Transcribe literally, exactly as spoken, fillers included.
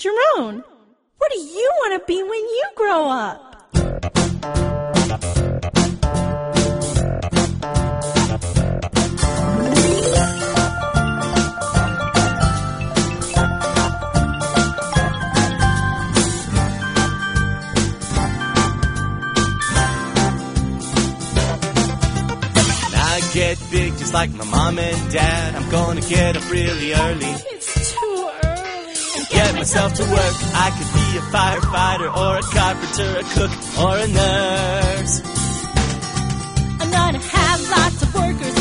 Jerome, what do you want to be when you grow up? Get big just like my mom and dad. I'm gonna get up really early. It's too early. And get myself to work. I could be a firefighter or a carpenter, a cook or a nurse. I'm gonna have lots of workers